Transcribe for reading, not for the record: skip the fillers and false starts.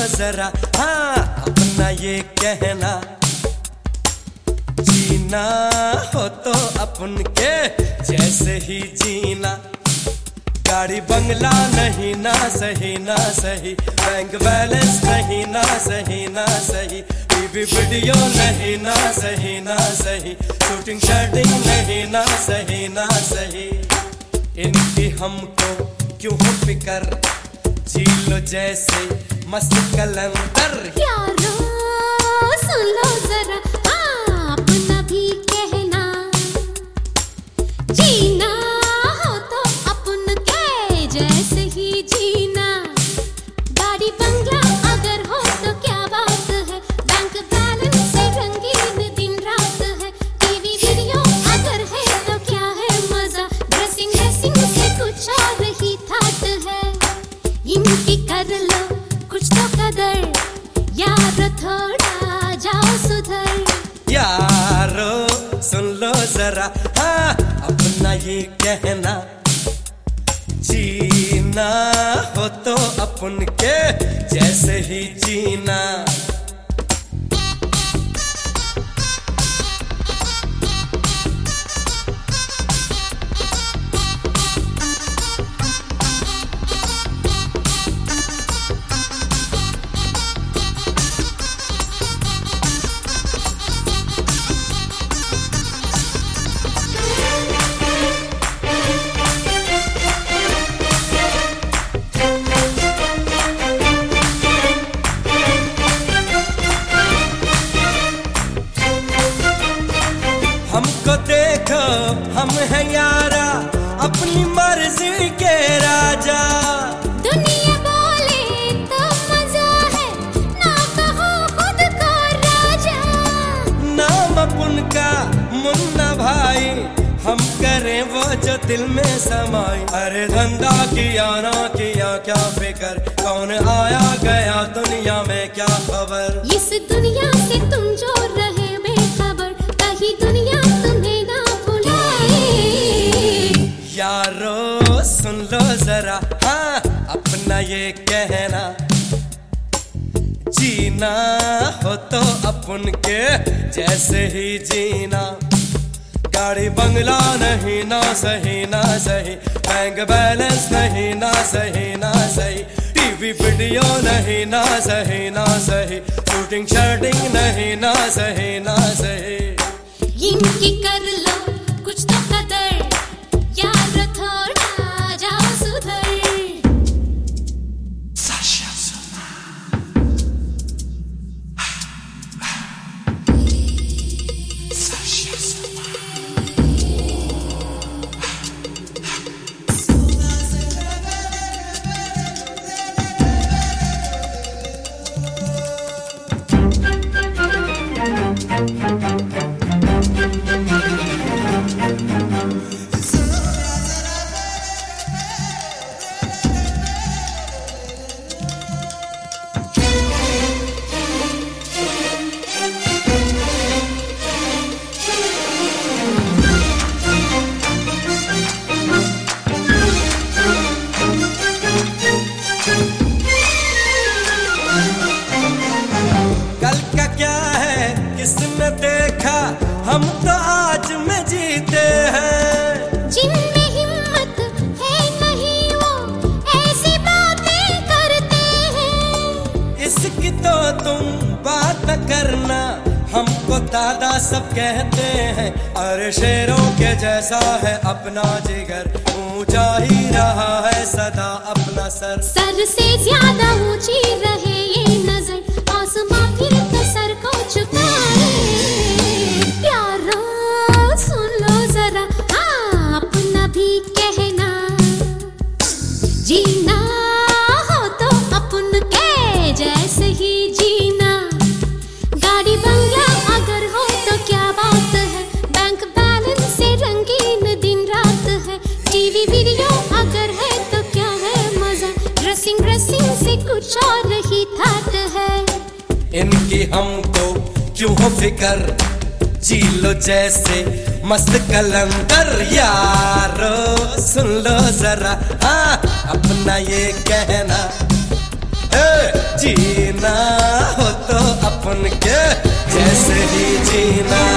जरा, हाँ अपना ये कहना, जीना हो तो अपन के जैसे ही जीना। गाड़ी बंगला नहीं ना सही ना सही, बैंक बैलेंस नहीं ना सही ना सही, टीवी वीडियो नहीं ना सही ना सही, शूटिंग शर्टिंग नहीं ना सही ना सही। इनकी हमको क्यों हो फिकर, जी लो जैसे मस्त कलंदर। यारो सुन लो जरा, अपना भी कहना, जीना हो तो अपन के जैसे ही जीना। गाड़ी बंगला अगर हो तो क्या बात है, बैंक बैलेंस से रंगीन दिन रात है, टीवी वीडियो अगर है तो क्या है मजा, ड्रेसिंग से कुछ और ही थाट है। इनकी कर लो कुछ तो कदर, यार थोड़ा जाओ सुधर। यारो सुन लो जरा, हाँ अपना ये कहना, जीना हो तो अपन के जैसे ही जीना। हमको देखो हम हैं यारा, अपनी मर्जी के राजा। दुनिया बोले तो मजा है, ना कहो खुद को राजा। नाम अपन का मुन्ना भाई, हम करें वो जो दिल में समाई। अरे धंधा किया ना किया क्या फिकर, कौन आया गया दुनिया में क्या खबर। इस दुनिया से तुम जो रहे बेखबर, कहीं दुनिया तुम्हें ना भुलाए। यारो सुन लो जरा, हाँ अपना ये कहना, जीना हो तो अपन के जैसे ही जीना। गाड़ी बंगला नहीं ना सही ना सही, बैंक बैलेंस नहीं ना सही ना सही, टीवी वीडियो नहीं ना सही ना सही, शूटिंग शर्टिंग नहीं ना सही ना सही। इनकी कर लो कुछ तो कदर, यार थोड़ा जाओ सुधर। कल का क्या है किसने देखा, हम तो आज में जीते हैं। जिनमें हिम्मत है नहीं वो ऐसी बातें करते हैं। इसकी तो तुम बात न करना, हमको दादा सब कहते हैं। अरे शेरों के जैसा है अपना जिगर, ऊंचा ही रहा है सदा अपना सर। सर से ज्यादा ऊंची रहे ये नजर, आसमां फिर तो सर को झुकाए। प्यारो सुन लो जरा, हाँ अपना भी कहना, जीना हो तो अपन के जैसे ही जीना। गाड़ी बंगला अगर हो तो क्या बात है, बैंक बैलेंस से रंगीन दिन रात है, टीवी वीडियो अगर है तो क्या है मजा, ड्रेसिंग से कुछ और ही थाट है। इनकी हमको क्यों हो फिकर, जी लो जैसे मस्त कलंदर। यारो सुन लो जरा, हाँ अपना ये कहना, जीना रहना, हो तो अपन के जैसे ही जीना।